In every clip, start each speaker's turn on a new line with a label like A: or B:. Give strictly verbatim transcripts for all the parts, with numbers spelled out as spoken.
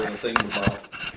A: the thing about.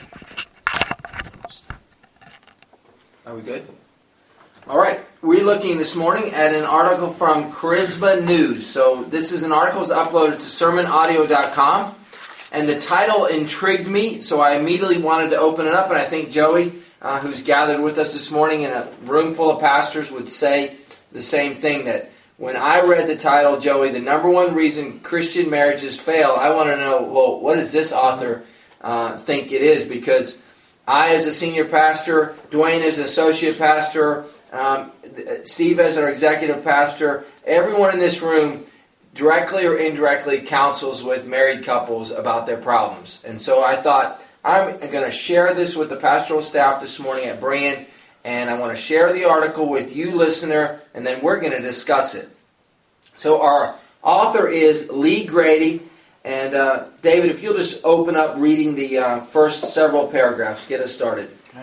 B: Are we good? All right. We're looking this morning at an article from Charisma News. So this is an article that's uploaded to sermon audio dot com. And the title intrigued me, so I immediately wanted to open it up. And I think Joey, uh, who's gathered with us this morning in a room full of pastors, would say the same thing, that when I read the title, Joey, the number one reason Christian marriages fail, I want to know, well, what does this author uh, think it is? Because I, as a senior pastor, Dwayne as an associate pastor, um, Steve as our executive pastor, everyone in this room directly or indirectly counsels with married couples about their problems. And so I thought, I'm going to share this with the pastoral staff this morning at Berean, and I want to share the article with you, listener, and then we're going to discuss it. So our author is Lee Grady, and uh, David, if you'll just open up reading the uh, first several paragraphs, get us started.
C: Okay.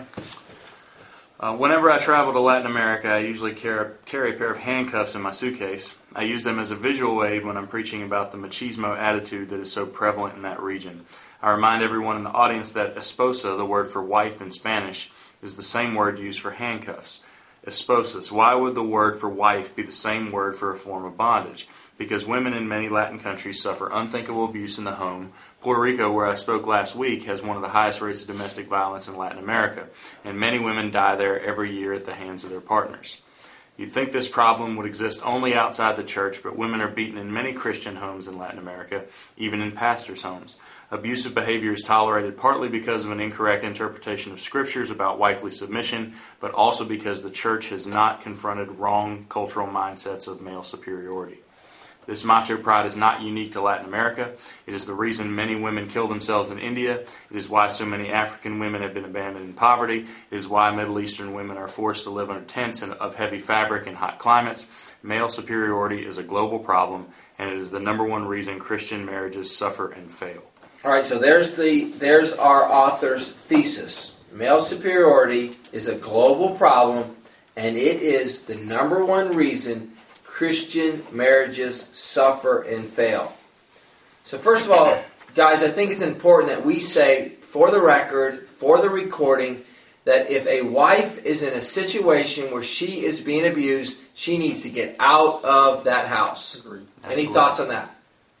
C: Uh, whenever I travel to Latin America, I usually carry, carry a pair of handcuffs in my suitcase. I use them as a visual aid when I'm preaching about the machismo attitude that is so prevalent in that region. I remind everyone in the audience that esposa, the word for wife in Spanish, is the same word used for handcuffs. Esposas. Why would the word for wife be the same word for a form of bondage? Because women in many Latin countries suffer unthinkable abuse in the home. Puerto Rico, where I spoke last week, has one of the highest rates of domestic violence in Latin America, and many women die there every year at the hands of their partners. You'd think this problem would exist only outside the church, but women are beaten in many Christian homes in Latin America, even in pastors' homes. Abusive behavior is tolerated partly because of an incorrect interpretation of scriptures about wifely submission, but also because the church has not confronted wrong cultural mindsets of male superiority. This macho pride is not unique to Latin America. It is the reason many women kill themselves in India. It is why so many African women have been abandoned in poverty. It is why Middle Eastern women are forced to live under tents of heavy fabric in hot climates. Male superiority is a global problem, and it is the number one reason Christian marriages suffer and fail.
B: All right, so there's the there's our author's thesis. Male superiority is a global problem, and it is the number one reason Christian marriages suffer and fail. So first of all, guys, I think it's important that we say, for the record, for the recording, that if a wife is in a situation where she is being abused, she needs to get out of that house.
A: Agreed.
B: Any thoughts on that?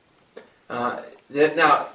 B: Uh, now,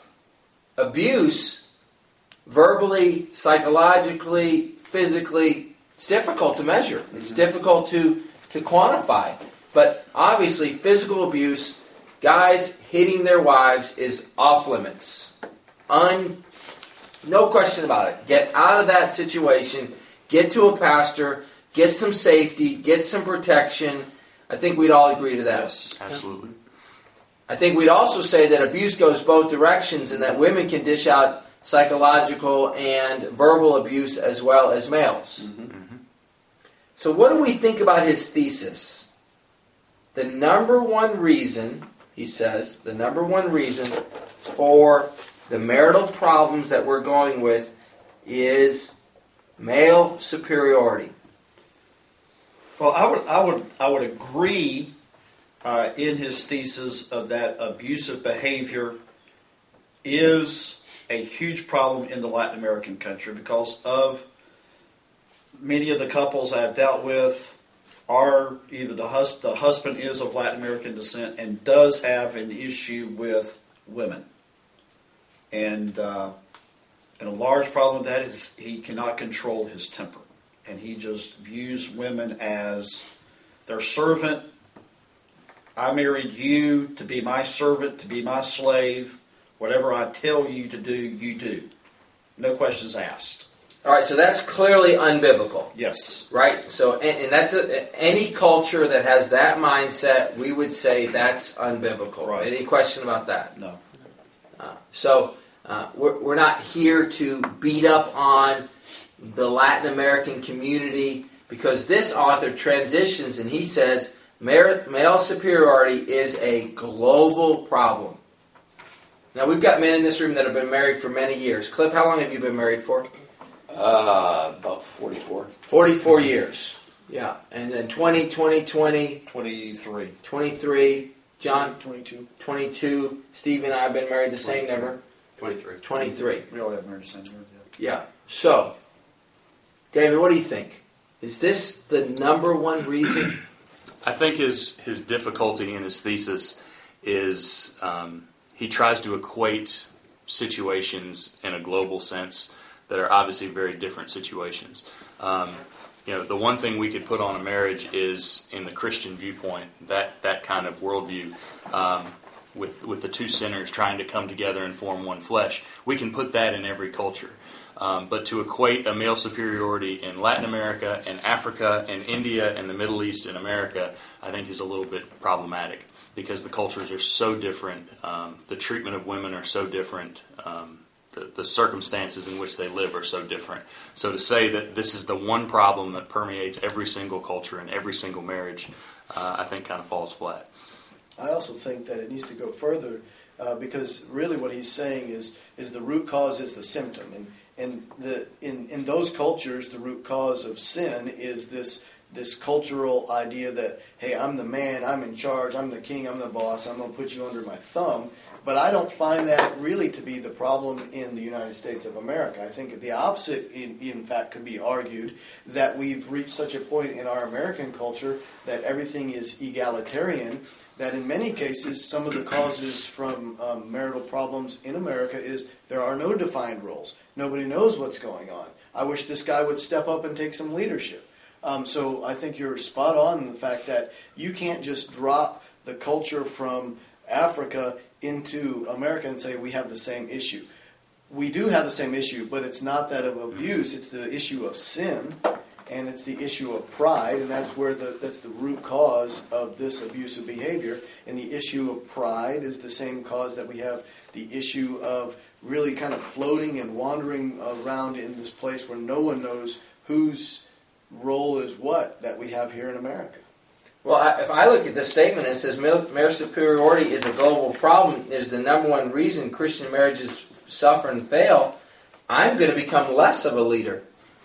B: abuse, verbally, psychologically, physically, it's difficult to measure. It's difficult to, to quantify. But obviously, physical abuse, guys hitting their wives, is off limits. Un, no question about it. Get out of that situation. Get to a pastor. Get some safety. Get some protection. I think we'd all agree to that.
C: Yes, absolutely.
B: I think we'd also say that abuse goes both directions, and that women can dish out psychological and verbal abuse as well as males.
A: Mm-hmm.
C: Mm-hmm.
B: So what do we think about his thesis? The number one reason, he says, the number one reason for the marital problems that we're going with is male superiority.
A: Well, I would, I would, I would agree uh, in his thesis of that abusive behavior is a huge problem in the Latin American country because of many of the couples I've dealt with are either the, hus- the husband is of Latin American descent and does have an issue with women. And, uh, and a large problem with that is he cannot control his temper. And he just views women as their servant. I married you to be my servant, to be my slave. Whatever I tell you to do, you do. No questions asked.
B: All right, so that's clearly unbiblical.
A: Yes.
B: Right? So, and, and that's a, any culture that has that mindset, we would say that's unbiblical.
A: Right.
B: Any question about that?
A: No.
B: Uh, so, uh, we're, we're not here to beat up on the Latin American community, because this author transitions and he says male superiority is a global problem. Now, we've got men in this room that have been married for many years. Cliff, how long have you been married for?
D: Uh, about forty-four.
B: forty-four years. Yeah. And then twenty, twenty, twenty.
A: twenty-three.
B: twenty-three. John?
E: twenty-two.
B: twenty-two. Steve and I have been married the same number.
C: twenty-three.
B: twenty-three.
A: We all have married the same word.
B: Yeah. So, David, what do you think? Is this the number one reason?
C: I think his his difficulty in his thesis is um, he tries to equate situations in a global sense that are obviously very different situations. Um, you know, the one thing we could put on a marriage is, in the Christian viewpoint, that that kind of worldview, um, with with the two sinners trying to come together and form one flesh. We can put that in every culture. Um, but to equate a male superiority in Latin America and Africa and India and the Middle East and America, I think is a little bit problematic because the cultures are so different. Um, the treatment of women are so different. Um, the, the circumstances in which they live are so different. So to say that this is the one problem that permeates every single culture and every single marriage, uh, I think kind of falls flat.
E: I also think that it needs to go further uh, because really what he's saying is is the root cause is the symptom. And And the in, in those cultures, the root cause of sin is this this cultural idea that, hey, I'm the man, I'm in charge, I'm the king, I'm the boss, I'm going to put you under my thumb. But I don't find that really to be the problem in the United States of America. I think the opposite, in, in fact, could be argued, that we've reached such a point in our American culture that everything is egalitarian, that in many cases, some of the causes from um, marital problems in America is there are no defined roles. Nobody knows what's going on. I wish this guy would step up and take some leadership. Um, so I think you're spot on in the fact that you can't just drop the culture from Africa into America and say we have the same issue. We do have the same issue, but it's not that of abuse. It's the issue of sin. And it's the issue of pride, and that's where the that's the root cause of this abusive behavior. And the issue of pride is the same cause that we have the issue of really kind of floating and wandering around in this place where no one knows whose role is what that we have here in America.
B: Well, I, if I look at this statement, it says marriage superiority is a global problem, is the number one reason Christian marriages suffer and fail. I'm going to become less of a leader.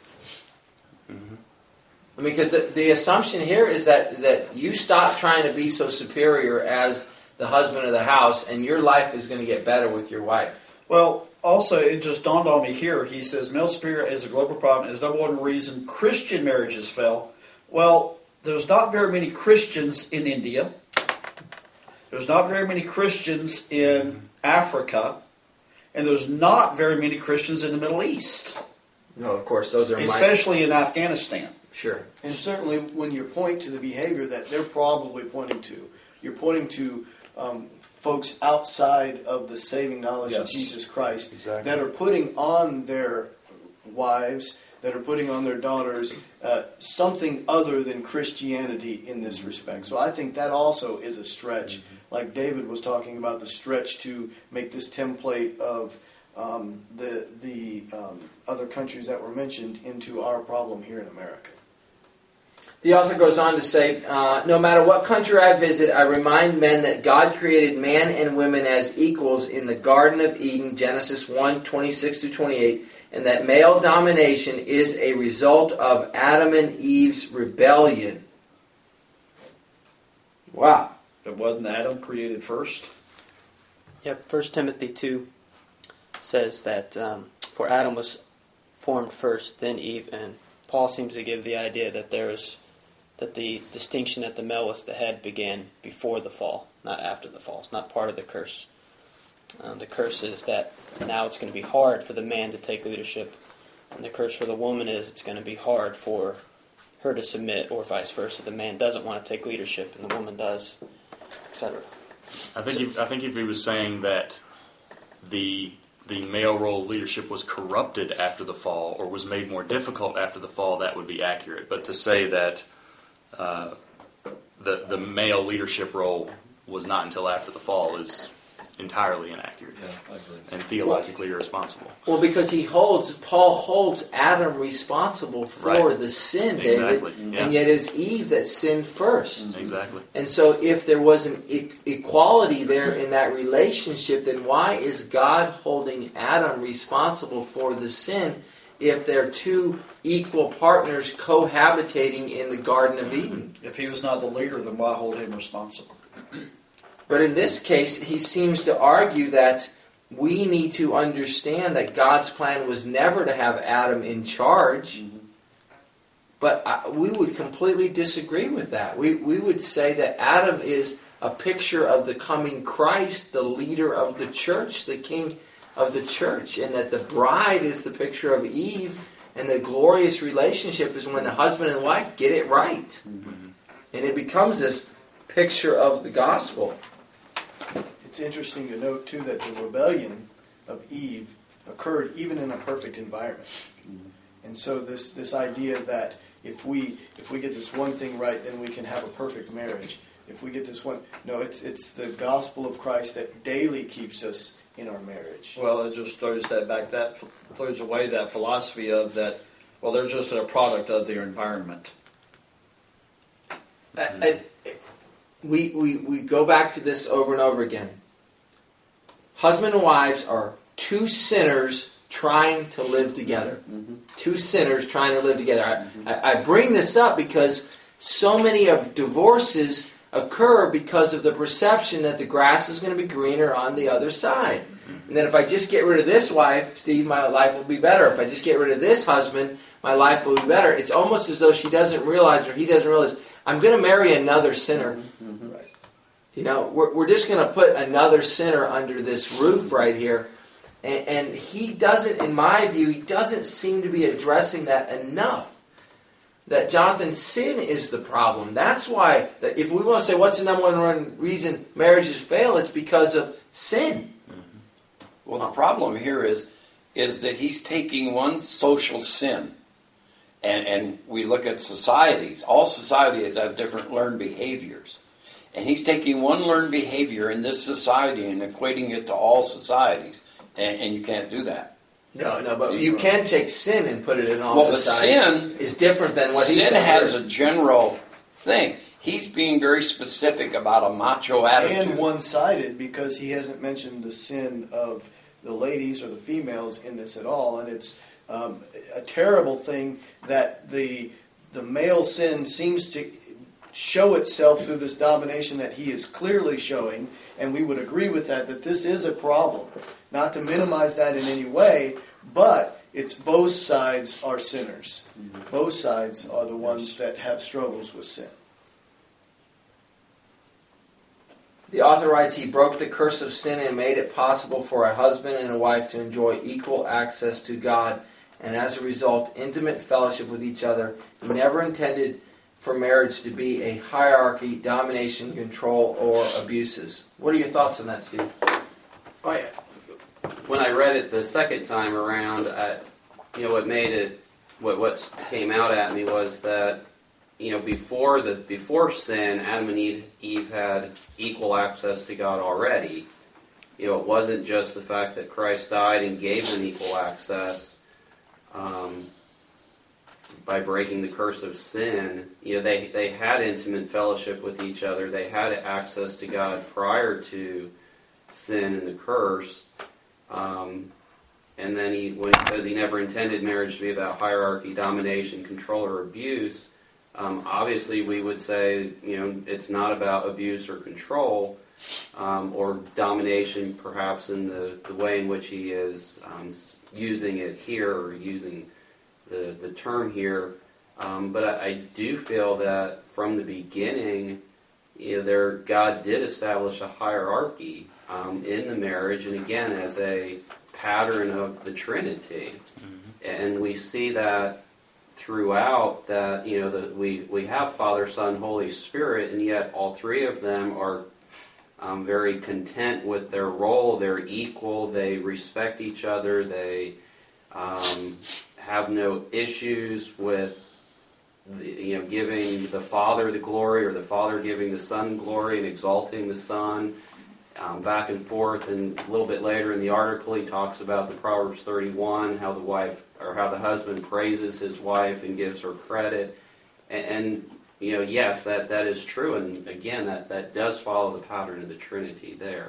B: I mean, because the, the assumption here is that, that you stop trying to be so superior as the husband of the house, and your life is going to get better with your wife.
A: Well, also, it just dawned on me here. He says male superior is a global problem. Is number one reason Christian marriages fail. Well, there's not very many Christians in India. There's not very many Christians in Africa. And there's not very many Christians in the Middle East.
B: No, of course, those are
A: especially
B: my...
A: in Afghanistan.
B: Sure.
E: And certainly when you point to the behavior that they're probably pointing to, you're pointing to um, folks outside of the saving knowledge yes. of Jesus Christ
C: exactly.
E: that are putting on their wives, that are putting on their daughters, uh, something other than Christianity in this respect. So I think that also is a stretch. Mm-hmm. Like David was talking about, the stretch to make this template of um, the, the um, other countries that were mentioned into our problem here in America.
B: The author goes on to say, uh, no matter what country I visit, I remind men that God created man and women as equals in the Garden of Eden, Genesis one, twenty-six through twenty-eight, and that male domination is a result of Adam and Eve's rebellion. Wow.
A: But wasn't Adam created first?
F: Yep, First Timothy two says that um, for Adam was formed first, then Eve, and Paul seems to give the idea that there is that the distinction that the male was the head began before the fall, not after the fall. It's not part of the curse. Um, the curse is that now it's going to be hard for the man to take leadership, and the curse for the woman is it's going to be hard for her to submit, or vice versa. The man doesn't want to take leadership, and the woman does, et cetera.
C: I think if, I think if he was saying that the the male role of leadership was corrupted after the fall or was made more difficult after the fall, that would be accurate. But to say that uh, the the male leadership role was not until after the fall is entirely inaccurate
A: yeah, I agree.
C: and theologically well, irresponsible.
B: Well, because he holds, Paul holds Adam responsible for
C: right.
B: the sin,
C: exactly.
B: David,
C: yeah.
B: and yet it's Eve that sinned first.
C: Mm-hmm. Exactly.
B: And so if there was an e- equality there in that relationship, then why is God holding Adam responsible for the sin if they're two equal partners cohabitating in the Garden of Eden?
A: If he was not the leader, then why hold him responsible?
B: But in this case, he seems to argue that we need to understand that God's plan was never to have Adam in charge. Mm-hmm. But I, we would completely disagree with that. We, we would say that Adam is a picture of the coming Christ, the leader of the church, the king of the church, and that the bride is the picture of Eve, and the glorious relationship is when the husband and wife get it right. Mm-hmm. And it becomes this picture of the gospel.
E: It's interesting to note, too, that the rebellion of Eve occurred even in a perfect environment. Mm-hmm. And so this, this idea that if we if we get this one thing right, then we can have a perfect marriage. If we get this one... No, it's it's the gospel of Christ that daily keeps us in our marriage.
A: Well, it just throws that back, that throws away that philosophy of that, well, they're just a product of their environment.
B: I, I, we, we, we go back to this over and over again. Husband and wives are two sinners trying to live together. Mm-hmm. Two sinners trying to live together. I, mm-hmm. I, I bring this up because so many of divorces occur because of the perception that the grass is going to be greener on the other side. Mm-hmm. And then if I just get rid of this wife, Steve, my life will be better. If I just get rid of this husband, my life will be better. It's almost as though she doesn't realize, or he doesn't realize, I'm going to marry another sinner.
E: Mm-hmm. Right.
B: You know, we're, we're just going to put another sinner under this roof right here. And, and he doesn't, in my view, he doesn't seem to be addressing that enough. That, Jonathan, sin is the problem. That's why, that if we want to say what's the number one reason marriages fail, it's because of sin.
D: Mm-hmm. Well, the problem here is, is that he's taking one social sin, and, and we look at societies. All societies have different learned behaviors. And he's taking one learned behavior in this society and equating it to all societies. And, and you can't do that.
B: No, no, but you can take sin and put it in all
D: well,
B: society.
D: Well, sin
B: is different than what he said.
D: Sin has a general thing. He's being very specific about a macho attitude.
E: And one-sided, because he hasn't mentioned the sin of the ladies or the females in this at all. And it's um, a terrible thing that the the male sin seems to show itself through this domination that he is clearly showing. And we would agree with that, that this is a problem. Not to minimize that in any way, but it's both sides are sinners. Mm-hmm. Both sides are the ones that have struggles with sin.
B: The author writes, he broke the curse of sin and made it possible for a husband and a wife to enjoy equal access to God, and as a result, intimate fellowship with each other. He never intended for marriage to be a hierarchy, domination, control, or abuses. What are your thoughts on that, Steve?
G: Oh, yeah. When I read it the second time around, I, you know, what made it, what what came out at me was that, you know, before the before sin, Adam and Eve, Eve had equal access to God already. You know, it wasn't just the fact that Christ died and gave them equal access um, by breaking the curse of sin. You know, they they had intimate fellowship with each other. They had access to God prior to sin and the curse. Um, and then he, when he says he never intended marriage to be about hierarchy, domination, control, or abuse, um, obviously we would say, you know, it's not about abuse or control, um, or domination, perhaps in the, the way in which he is um, using it here, or using the, the term here. Um, but I, I do feel that from the beginning, you know, there God did establish a hierarchy Um, in the marriage, and again as a pattern of the Trinity. Mm-hmm. And we see that throughout, that, you know, that we, we have Father, Son, Holy Spirit, and yet all three of them are um, very content with their role. They're equal, they respect each other, they um, have no issues with the, you know, giving the Father the glory, or the Father giving the Son glory and exalting the Son. Um, back and forth, and a little bit later in the article he talks about the Proverbs thirty-one, how the wife, or how the husband praises his wife and gives her credit, and, and you know, yes, that, that is true, and again, that, that does follow the pattern of the Trinity there.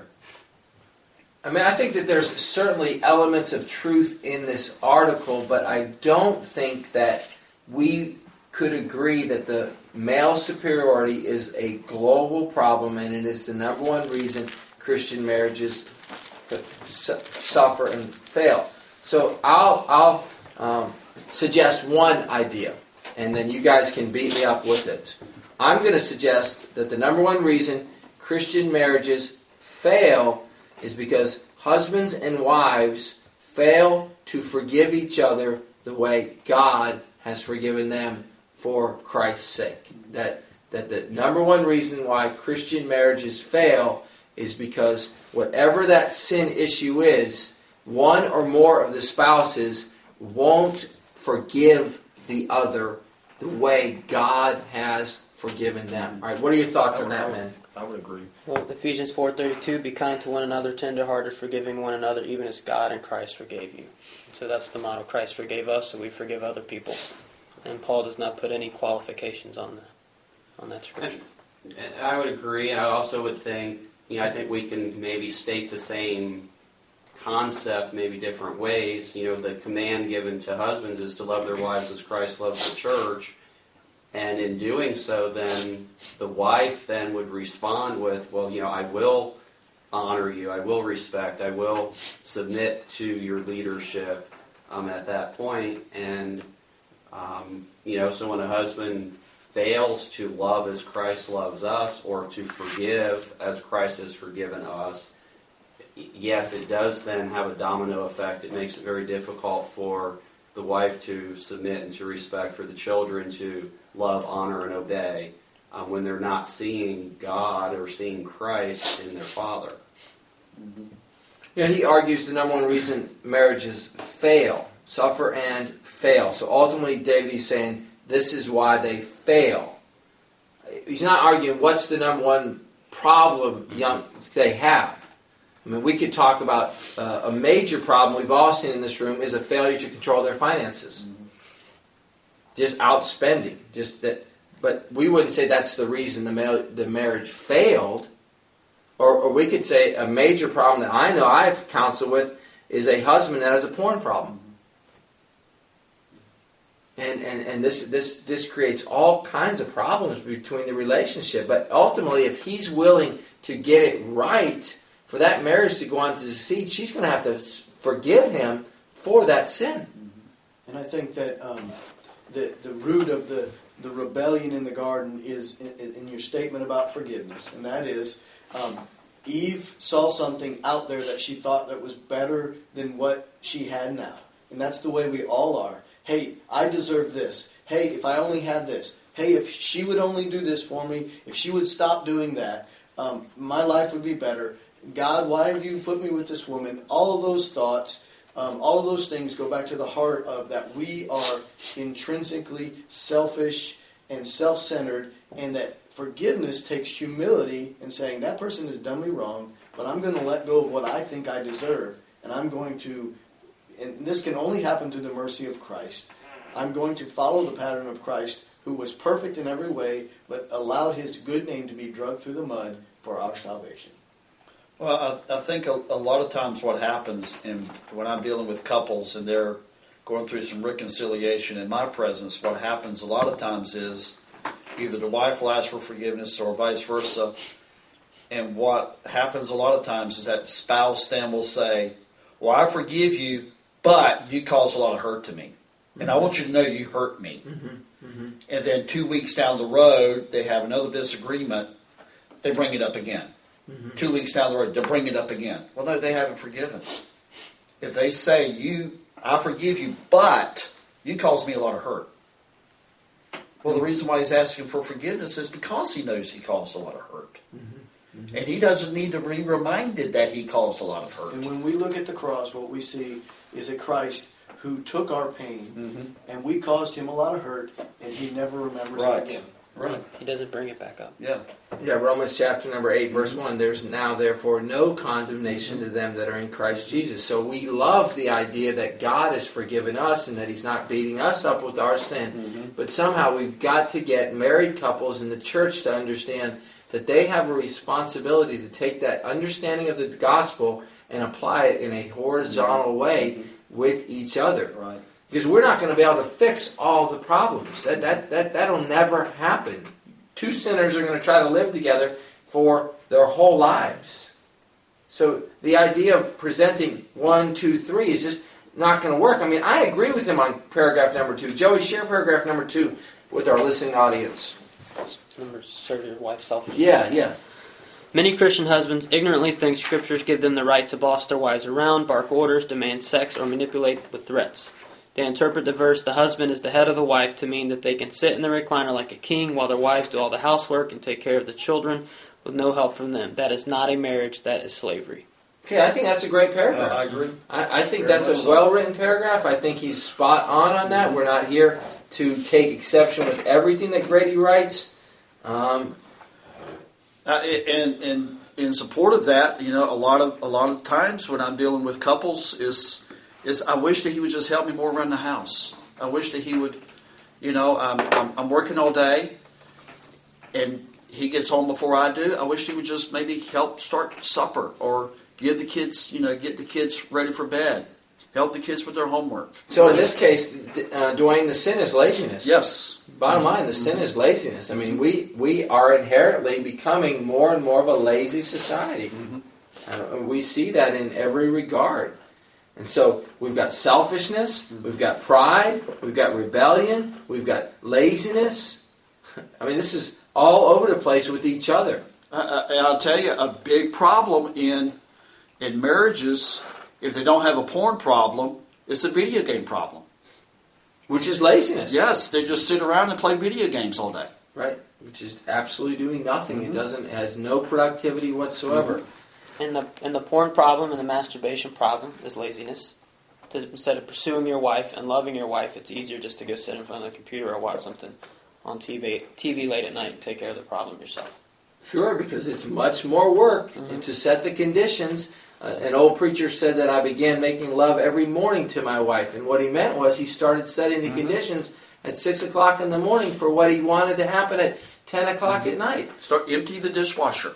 B: I mean, I think that there's certainly elements of truth in this article, but I don't think that we could agree that the male superiority is a global problem, and it is the number one reason Christian marriages f- su- suffer and fail. So I'll I'll um, suggest one idea, and then you guys can beat me up with it. I'm going to suggest that the number one reason Christian marriages fail is because husbands and wives fail to forgive each other the way God has forgiven them for Christ's sake. That that the number one reason why Christian marriages fail is because whatever that sin issue is, one or more of the spouses won't forgive the other the way God has forgiven them. All right, what are your thoughts on that, man?
A: I would agree.
F: Well, Ephesians four thirty-two, be kind to one another, tenderhearted, forgiving one another, even as God and Christ forgave you. So that's the motto. Christ forgave us, so we forgive other people. And Paul does not put any qualifications on the on that scripture.
G: And I would agree, and I also would think, you know, I think we can maybe state the same concept, maybe different ways. You know, the command given to husbands is to love their wives as Christ loves the church. And in doing so, then the wife then would respond with, well, you know, I will honor you, I will respect, I will submit to your leadership um, at that point. And, um, you know, so when a husband fails to love as Christ loves us, or to forgive as Christ has forgiven us, yes, it does then have a domino effect. It makes it very difficult for the wife to submit and to respect, for the children to love, honor, and obey um, when they're not seeing God or seeing Christ in their father.
B: Mm-hmm. Yeah, he argues the number one reason marriages fail, suffer and fail. So ultimately, David is saying this is why they fail. He's not arguing what's the number one problem young they have. I mean, we could talk about uh, a major problem we've all seen in this room is a failure to control their finances. Mm-hmm. Just outspending. Just that, but we wouldn't say that's the reason the ma- the marriage failed. Or, or we could say a major problem that I know I've counseled with is a husband that has a porn problem. And and, and this, this, this creates all kinds of problems between the relationship. But ultimately, if he's willing to get it right, for that marriage to go on to succeed, she's going to have to forgive him for that sin.
E: And I think that um, the the root of the, the rebellion in the garden is in, in your statement about forgiveness. And that is, um, Eve saw something out there that she thought that was better than what she had now. And that's the way we all are. Hey, I deserve this. Hey, if I only had this. Hey, if she would only do this for me, if she would stop doing that, um, my life would be better. God, why have you put me with this woman? All of those thoughts, um, all of those things go back to the heart of that we are intrinsically selfish and self-centered, and that forgiveness takes humility in saying, that person has done me wrong, but I'm going to let go of what I think I deserve, and I'm going to, and this can only happen through the mercy of Christ, I'm going to follow the pattern of Christ, who was perfect in every way, but allowed his good name to be dragged through the mud for our salvation.
A: Well, I, I think a, a lot of times what happens in, when I'm dealing with couples and they're going through some reconciliation in my presence, what happens a lot of times is either the wife will ask for forgiveness or vice versa. And what happens a lot of times is that spouse then will say, well, I forgive you, but you caused a lot of hurt to me. And I want you to know you hurt me.
B: Mm-hmm. Mm-hmm.
A: And then two weeks down the road, they have another disagreement. They bring it up again. Mm-hmm. Two weeks down the road, they'll bring it up again. Well, no, they haven't forgiven. If they say, "You, I forgive you, but you caused me a lot of hurt." Well, the reason why he's asking for forgiveness is because he knows he caused a lot of hurt. Mm-hmm. Mm-hmm. And he doesn't need to be reminded that he caused a lot of hurt.
E: And when we look at the cross, what we see is a Christ who took our pain, mm-hmm. and we caused him a lot of hurt, and he never remembers
A: right.
E: it again.
A: Right.
F: He doesn't bring it back up.
A: Yeah.
B: Yeah, Romans chapter number eight, verse one, there's now therefore no condemnation to them that are in Christ Jesus. So we love the idea that God has forgiven us and that he's not beating us up with our sin. Mm-hmm. But somehow we've got to get married couples in the church to understand that they have a responsibility to take that understanding of the gospel and apply it in a horizontal way with each other.
A: Right.
B: Because we're not going to be able to fix all the problems. That, that, that, that'll never happen. Two sinners are going to try to live together for their whole lives. So the idea of presenting one, two, three is just not going to work. I mean, I agree with him on paragraph number two. Joey, share paragraph number two with our listening audience.
F: Number serve your wife selfishly.
B: Yeah, yeah.
F: Many Christian husbands ignorantly think scriptures give them the right to boss their wives around, bark orders, demand sex, or manipulate with threats. They interpret the verse, the husband is the head of the wife, to mean that they can sit in the recliner like a king while their wives do all the housework and take care of the children with no help from them. That is not a marriage, that is slavery.
B: Okay, I think that's a great paragraph.
A: Uh, I agree.
B: I, I think
A: Very
B: that's
A: much
B: a
A: so.
B: well-written paragraph. I think he's spot on on that. We're not here to take exception with everything that Grady writes. Um,
A: Uh, and, and in support of that, you know, a lot of a lot of times when I'm dealing with couples is is I wish that he would just help me more around the house. I wish that he would, you know, I'm, I'm, I'm working all day, and he gets home before I do. I wish he would just maybe help start supper or give the kids, you know, get the kids ready for bed, help the kids with their homework.
B: so in this case, uh, Dwayne, the sin is laziness.
A: Yes.
B: Bottom line, the sin is laziness. I mean, we, we are inherently becoming more and more of a lazy society. Uh, we see that in every regard. And so we've got selfishness, we've got pride, we've got rebellion, we've got laziness. I mean, this is all over the place with each other.
A: Uh, and I'll tell you, a big problem in in marriages, if they don't have a porn problem, is a video game problem.
B: Which is laziness.
A: Yes, they just sit around and play video games all day.
B: Right. Which is absolutely doing nothing. It doesn't, it has no productivity whatsoever.
F: And the and the porn problem and the masturbation problem is laziness. To, instead of pursuing your wife and loving your wife, it's easier just to go sit in front of the computer or watch something on T V T V late at night and take care of the problem yourself.
B: Sure, because it's much more work and to set the conditions. Uh, an old preacher said that I began making love every morning to my wife, and what he meant was he started setting the conditions at six o'clock in the morning for what he wanted to happen at ten o'clock at night.
A: Start empty the dishwasher.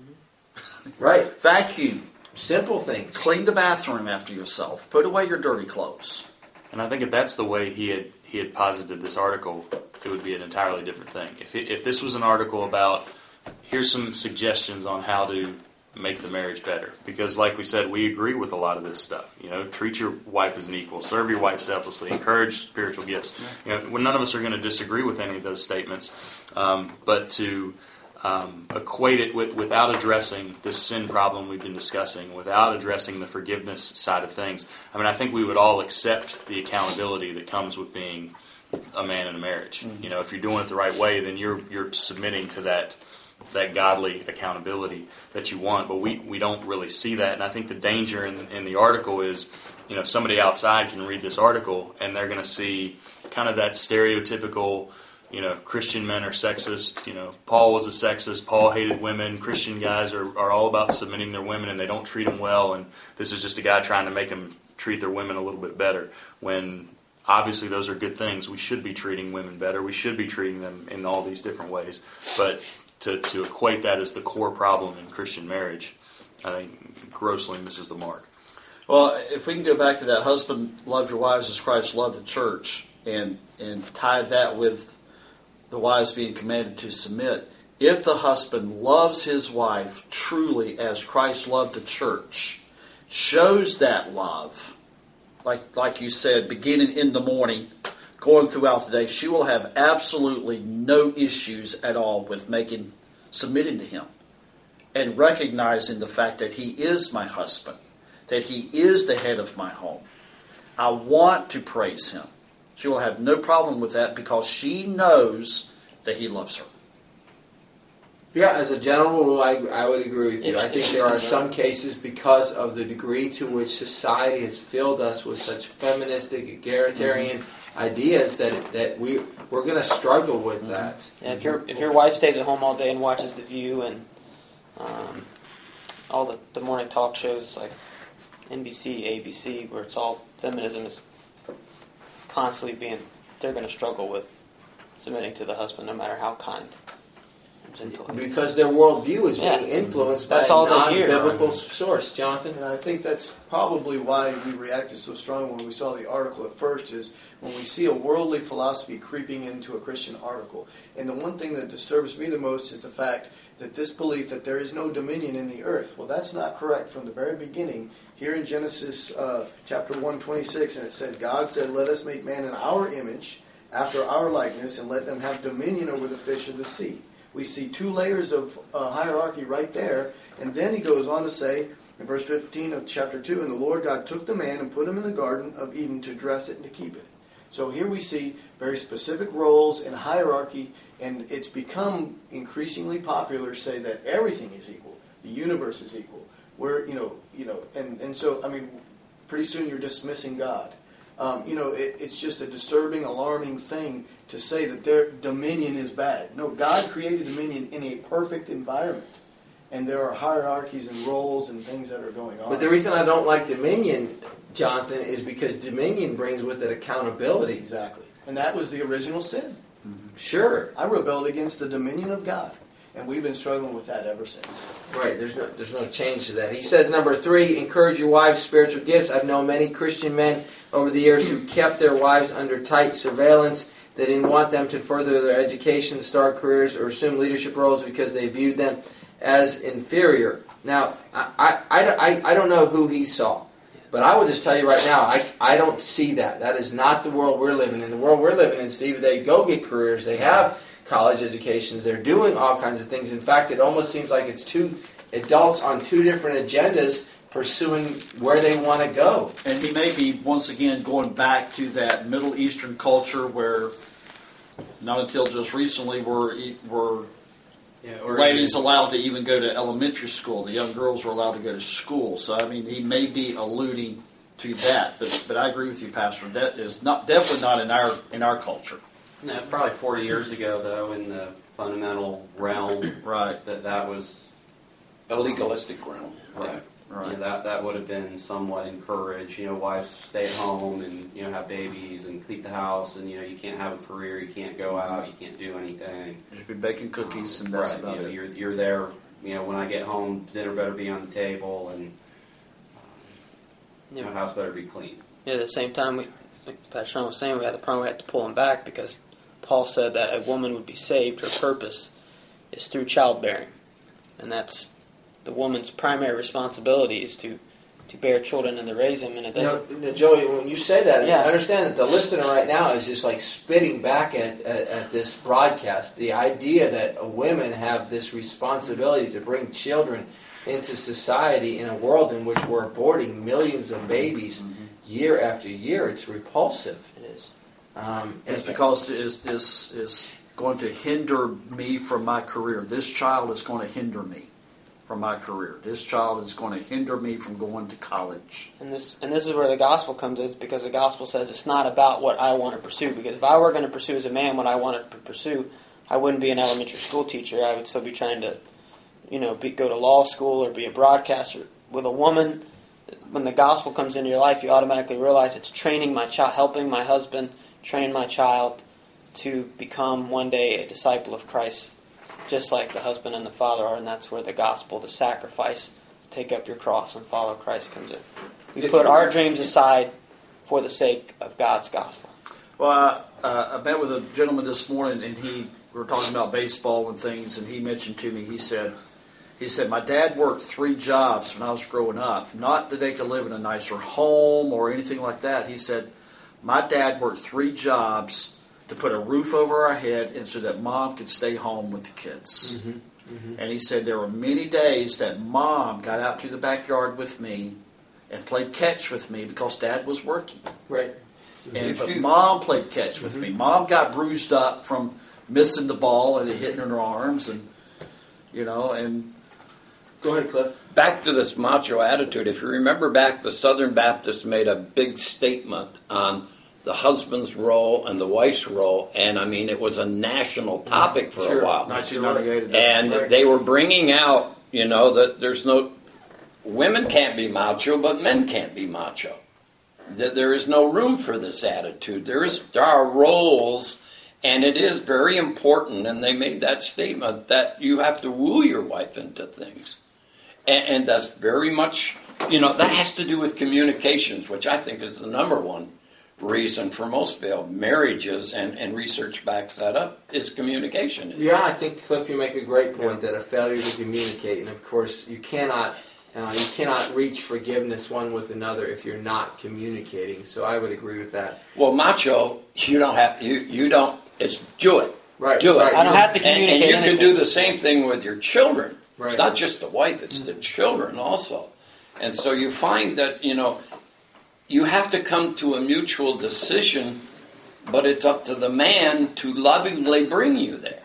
B: Right.
A: Vacuum.
B: Simple things.
A: Clean the bathroom after yourself. Put away your dirty clothes.
C: And I think if that's the way he had he had posited this article, it would be an entirely different thing. If it, if this was an article about here's some suggestions on how to make the marriage better, because like we said, we agree with a lot of this stuff. You know, treat your wife as an equal, serve your wife selflessly, encourage spiritual gifts. You know, well, none of us are going to disagree with any of those statements, um, but to Um, equate it with without addressing this sin problem we've been discussing, without addressing the forgiveness side of things. I mean, I think we would all accept the accountability that comes with being a man in a marriage. Mm-hmm. You know, if you're doing it the right way, then you're you're submitting to that that godly accountability that you want. But we, we don't really see that, and I think the danger in in the article is, you know, somebody outside can read this article and they're going to see kind of that stereotypical, you know, Christian men are sexist. You know, Paul was a sexist. Paul hated women. Christian guys are, are all about submitting their women, and they don't treat them well. And this is just a guy trying to make them treat their women a little bit better. When obviously those are good things. We should be treating women better. We should be treating them in all these different ways. But to, to equate that as the core problem in Christian marriage, I think grossly misses the mark.
A: Well, if we can go back to that, husband, love your wives as Christ loved the church, and and tie that with the wives being commanded to submit. If the husband loves his wife truly as Christ loved the church, shows that love, like like you said, beginning in the morning, going throughout the day, she will have absolutely no issues at all with making submitting to him and recognizing the fact that he is my husband, that he is the head of my home. I want to praise him. She will have no problem with that because she knows that he loves her.
B: Yeah, as a general rule, I, I would agree with you.
F: If-
B: I think
F: if
B: there are
F: she's
B: some cases, because of the degree to which society has filled us with such feministic, egalitarian mm-hmm. ideas, that that we we're going to struggle with mm-hmm. that.
F: Yeah, if your if your wife stays at home all day and watches The View and um, all the, the morning talk shows like N B C, A B C, where it's all feminism is constantly being, they're going to struggle with submitting to the husband, no matter how kind. Gentle.
B: Because their worldview is being
F: Yeah.
B: influenced
F: That's
B: by
F: all
B: a
F: they hear.
B: non-biblical source. Jonathan?
E: And I think that's probably why we reacted so strongly when we saw the article at first, is when we see a worldly philosophy creeping into a Christian article. And the one thing that disturbs me the most is the fact that this belief that there is no dominion in the earth. Well, that's not correct from the very beginning. Here in Genesis uh, chapter one twenty-six, and it said, God said, let us make man in our image, after our likeness, and let them have dominion over the fish of the sea. We see two layers of uh, hierarchy right there. And then he goes on to say, in verse fifteen of chapter two, and the Lord God took the man and put him in the Garden of Eden to dress it and to keep it. So here we see very specific roles and hierarchy, and it's become increasingly popular to say that everything is equal. The universe is equal. We're, you know, you know, and, and so, I mean, pretty soon you're dismissing God. Um, you know, it, it's just a disturbing, alarming thing to say that their dominion is bad. No, God created dominion in a perfect environment. And there are hierarchies and roles and things that are going on.
B: But the reason I don't like dominion, Jonathan, is because dominion brings with it accountability.
E: Exactly. And that was the original sin.
B: Mm-hmm. Sure.
E: I rebelled against the dominion of God. And we've been struggling with that ever since.
B: Right, there's no there's no change to that. He says, number three, encourage your wives' spiritual gifts. I've known many Christian men over the years who kept their wives under tight surveillance. They didn't want them to further their education, start careers, or assume leadership roles because they viewed them as inferior. Now, I, I, I, I don't know who he saw, but I will just tell you right now, I, I don't see that. That is not the world we're living in. The world we're living in, Steve, they go get careers, they have college educations, they're doing all kinds of things. In fact, it almost seems like it's two adults on two different agendas pursuing where they want to go.
A: And he may be, once again, going back to that Middle Eastern culture where not until just recently were, were
G: Yeah, or
A: ladies allowed to even go to elementary school. The young girls were allowed to go to school. So, I mean, he may be alluding to that. But, but I agree with you, Pastor. That is not definitely not in our in our culture.
G: No, probably forty years ago, though, in the fundamental realm,
A: Right.
G: that that was
D: A legalistic realm.
G: right.
A: Right.
G: You know, that that would have been somewhat encouraged. You know, wives stay at home and you know have babies and keep the house, and you know you can't have a career, you can't go out, you can't do anything.
A: You should be baking cookies, and that's
G: right.
A: about
G: You know,
A: it.
G: you're you're there. You know, when I get home, dinner better be on the table, and
F: Yeah.
G: the house better be clean.
F: Yeah, at the same time, we, like Pastor Sean was saying, we had the problem we had to pull him back because Paul said that a woman would be saved. Her purpose is through childbearing, and that's the woman's primary responsibility is to, to bear children and to raise them. And it doesn't.
B: You know, Joey, when you say that,
F: Yeah.
B: I understand that the listener right now is just like spitting back at, at, at this broadcast. The idea that women have this responsibility to bring children into society in a world in which we're aborting millions of babies mm-hmm. year after year, it's repulsive.
F: It is.
B: Um,
A: It's
B: and-
A: because it is is is going to hinder me from my career. This child is going to hinder me from my career. This child is going to hinder me from going to college.
F: And this and this is where the gospel comes in, because the gospel says it's not about what I want to pursue. Because if I were going to pursue as a man what I wanted to pursue, I wouldn't be an elementary school teacher. I would still be trying to, you know, be, go to law school or be a broadcaster. With a woman, when the gospel comes into your life, you automatically realize it's training my child, helping my husband train my child to become one day a disciple of Christ, just like the husband and the father are, and that's where the gospel, the sacrifice, take up your cross and follow Christ comes in. We put our dreams aside for the sake of God's gospel.
A: Well, I, uh, I met with a gentleman this morning, and he we were talking about baseball and things, and he mentioned to me, he said, he said, my dad worked three jobs when I was growing up. Not that they could live in a nicer home or anything like that. He said, my dad worked three jobs to put a roof over our head and so that mom could stay home with the kids.
B: Mm-hmm. Mm-hmm.
A: And he said there were many days that mom got out to the backyard with me and played catch with me because dad was working.
B: Right.
A: And
D: If
A: but
D: you-
A: mom played catch with
B: Mm-hmm.
A: me. Mom got bruised up from missing the ball and it hitting her in her arms, and you know, and
B: Go ahead, Cliff.
D: Back to this macho attitude. If you remember back, the Southern Baptists made a big statement on the husband's role and the wife's role, and I mean, it was a national topic for
B: Sure.
D: a while.
A: nineteen ninety-eight.
D: And
B: Right.
D: they were bringing out, you know, that there's no, women can't be macho, but men can't be macho. That there is no room for this attitude. There is, there are roles, And it is very important, and they made that statement, that you have to woo your wife into things. And, and that's very much, you know, that has to do with communications, which I think is the number one reason for most failed marriages, and, and research backs that up, is communication.
B: Yeah, I think, Cliff, you make a great point that a failure to communicate, and of course, you cannot uh, you cannot reach forgiveness one with another if you're not communicating. So I would agree with that.
D: Well, macho, you don't have you you don't. It's do it.
B: Right.
D: Do it.
B: Right.
F: I don't have to
D: And,
F: communicate
D: and you
F: anything.
D: can do the same thing with your children.
B: Right.
D: It's not just the wife; it's the children also. And so you find that, you know, you have to come to a mutual decision, but it's up to the man to lovingly bring you there.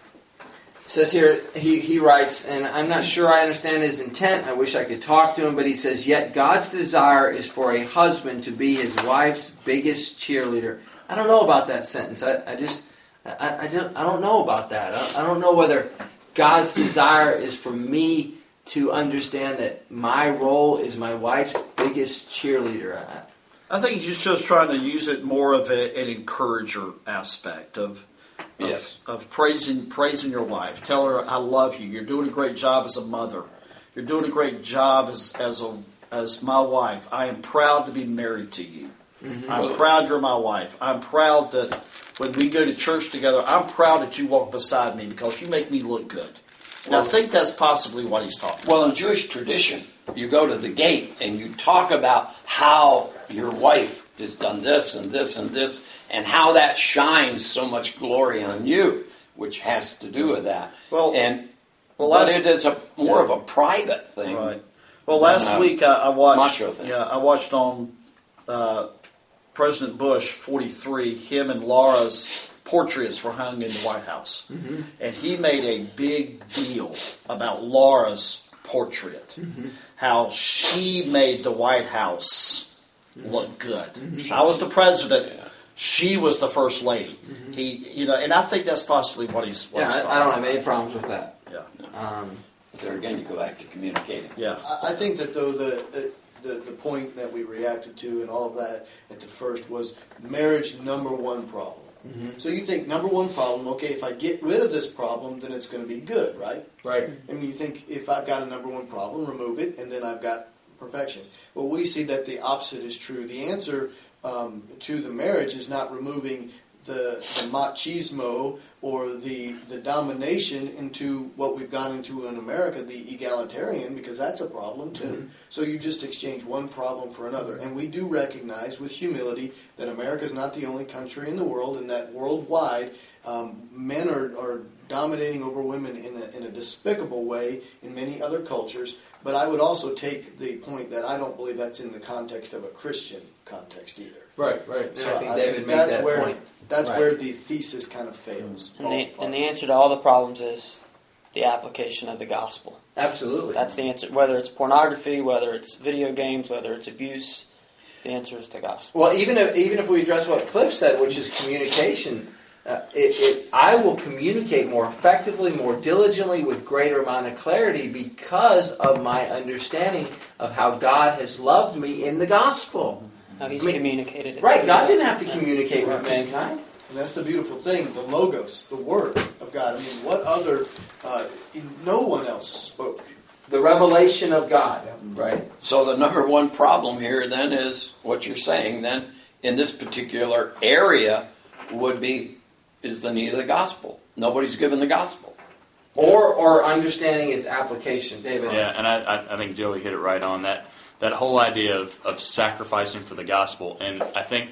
B: It says here, he, he writes, and I'm not sure I understand his intent. I wish I could talk to him, but he says, yet God's desire is for a husband to be his wife's biggest cheerleader. I don't know about that sentence. I, I just, I, I, don't, I don't know about that. I, I don't know whether God's desire is for me to understand that my role is my wife's biggest cheerleader. I,
A: I think he's just trying to use it more of a, an encourager aspect of, of,
D: Yes.
A: of praising praising your wife. Tell her, I love you. You're doing a great job as a mother. You're doing a great job as as a as my wife. I am proud to be married to you. Mm-hmm. I'm
D: Well,
A: proud you're my wife. I'm proud that when we go to church together, I'm proud that you walk beside me because you make me look good. And I think that's possibly what he's talking about.
D: Well, in Jewish tradition, you go to the gate and you talk about how your wife has done this and this and this, and how that shines so much glory on you, which has to do with that.
A: Well,
D: and
A: well,
D: but
A: last-
D: it is a more of a private thing.
A: Right. Well, last
D: Uh,
A: week I, I watched.
D: macho thing.
A: Yeah, I watched on uh, President Bush forty-three. Him and Laura's portraits were hung in the White House, mm-hmm. and he made a big deal about Laura's portrait, mm-hmm. how she made the White House mm-hmm. look good. Mm-hmm. I was the president. Yeah. She was the first lady. Mm-hmm. He, you know, and I think that's possibly what he's. What
B: yeah,
A: he's
B: I, I don't have any problems with that.
A: Yeah.
B: Um,
D: But there again, you go back to communicating.
A: Yeah.
E: I I think that though the, the the point that we reacted to and all of that at the first was marriage number one problem. Mm-hmm. So you think number one problem, okay, if I get rid of this problem, then it's going to be good, right?
B: Right.
E: I mean, you think if I've got a number one problem, remove it, and then I've got perfection. Well, we see that the opposite is true. The answer um, to the marriage is not removing the, the machismo or the the domination into what we've gone into in America, the egalitarian, because that's a problem too. Mm-hmm. So you just exchange one problem for another. And we do recognize with humility that America is not the only country in the world, and that worldwide um, men are, are dominating over women in a, in a despicable way in many other cultures. But I would also take the point that I don't believe that's in the context of a Christian context either.
B: Right, right. And
E: So
B: I think
E: I
B: David
E: think
B: made
E: that's
B: that
E: where
B: point.
E: that's
B: Right.
E: where the thesis kind of fails.
F: And the, and the answer to all the problems is the application of the gospel.
B: Absolutely.
F: That's the answer. Whether it's pornography, whether it's video games, whether it's abuse, the answer is the gospel.
B: Well, even if even if we address what Cliff said, which is communication, uh, it, it, I will communicate more effectively, more diligently, with greater amount of clarity because of my understanding of how God has loved me in the gospel.
F: How he's
B: I mean,
F: communicated it.
B: Right, God didn't have to communicate with mankind.
E: And that's the beautiful thing, the logos, the word of God. I mean, what other, uh, no one else spoke.
B: The revelation of God, right?
D: So the number one problem here then is what you're saying then in this particular area would be is the need of the gospel. Nobody's given the gospel.
B: Or or understanding its application, David.
C: Yeah, and I, I, I think Joey hit it right on that. That whole idea of, of sacrificing for the gospel. And I think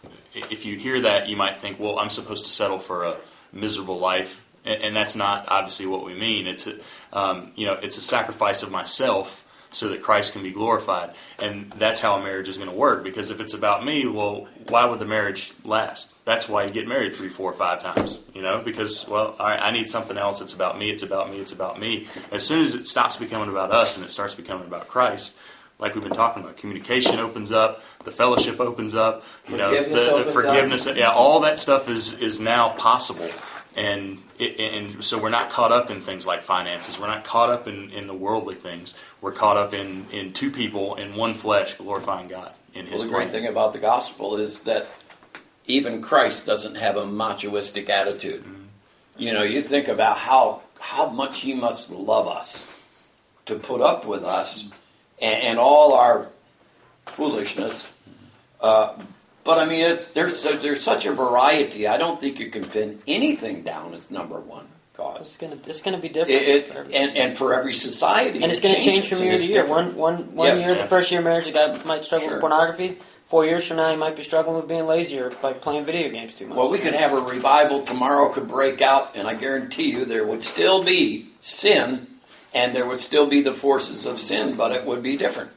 C: if you hear that, you might think, well, I'm supposed to settle for a miserable life. And, and that's not obviously what we mean. It's a, um, you know, it's a sacrifice of myself so that Christ can be glorified. And that's how a marriage is going to work. Because if it's about me, well, why would the marriage last? That's why you get married three, four, five times. You know, because, well, all right, I need something else. It's about me. It's about me. It's about me. As soon as it stops becoming about us and it starts becoming about Christ, like we've been talking about, communication opens up, the fellowship opens up, you know,
B: Forgiveness
C: the, the
B: opens
C: forgiveness,
B: up.
C: yeah, all that stuff is is now possible, and it, and so we're not caught up in things like finances, we're not caught up in, in the worldly things, we're caught up in, in two people in one flesh glorifying God in His
D: Well, the
C: plan.
D: great thing about the gospel is that even Christ doesn't have a machoistic attitude. You know, you think about how how much he must love us to put up with us and, and all our foolishness. Uh, but I mean, it's, there's so, there's such a variety. I don't think you can pin anything down as number one cause.
F: It's gonna it's gonna be different.
D: It, it,
F: for every-
D: and and for every society,
F: and it's
D: it
F: going to change
D: changes,
F: from
D: and
F: year
D: it's
F: to year.
D: different.
F: One one one
D: Yes.
F: year, the first year of marriage, the guy might struggle
D: Sure.
F: with pornography. Four years from now, he might be struggling with being lazy or by playing video games too much.
D: Well, we could have a revival tomorrow, could break out, and I guarantee you there would still be sin, and there would still be the forces of sin, but it would be different.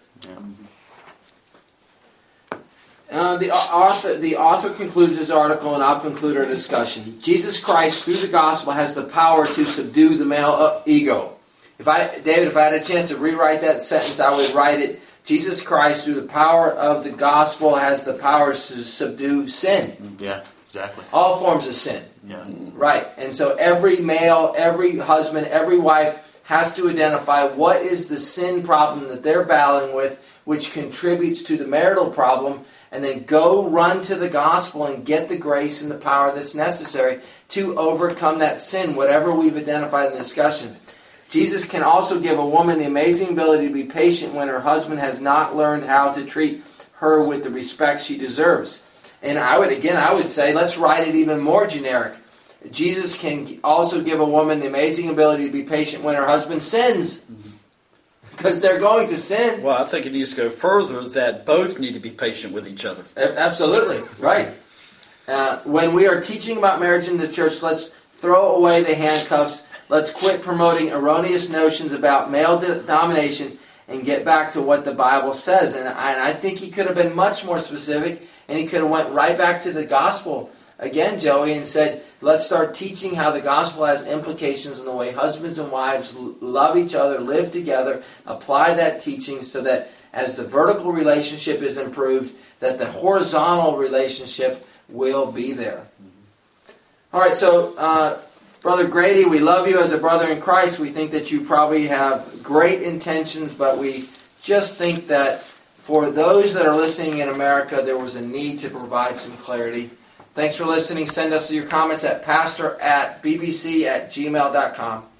B: Uh, the author, the author concludes his article, and I'll conclude our discussion. Jesus Christ, through the gospel, has the power to subdue the male uh, ego. If I, David, if I had a chance to rewrite that sentence, I would write it: Jesus Christ, through the power of the gospel, has the power to subdue sin.
C: Yeah, exactly.
B: All forms of sin.
C: Yeah.
B: Right. And so every male, every husband, every wife has to identify what is the sin problem that they're battling with, which contributes to the marital problem, and then go run to the gospel and get the grace and the power that's necessary to overcome that sin, whatever we've identified in the discussion. Jesus can also give a woman the amazing ability to be patient when her husband has not learned how to treat her with the respect she deserves. And I would, again, I would say, let's write it even more generic. Jesus can also give a woman the amazing ability to be patient when her husband sins. Because they're going to sin.
A: Well, I think it needs to go further that both need to be patient with each other.
B: Absolutely, right. Uh, when we are teaching about marriage in the church, let's throw away the handcuffs. Let's quit promoting erroneous notions about male domination and get back to what the Bible says. And I, and I think he could have been much more specific, and he could have went right back to the gospel again, Joey, and said, let's start teaching how the gospel has implications in the way husbands and wives love each other, live together, apply that teaching so that as the vertical relationship is improved, that the horizontal relationship will be there. All right, so uh, Brother Grady, we love you as a brother in Christ. We think that you probably have great intentions, but we just think that for those that are listening in America, there was a need to provide some clarity. Thanks for listening. Send us your comments at pastor at bbc at gmail dot com.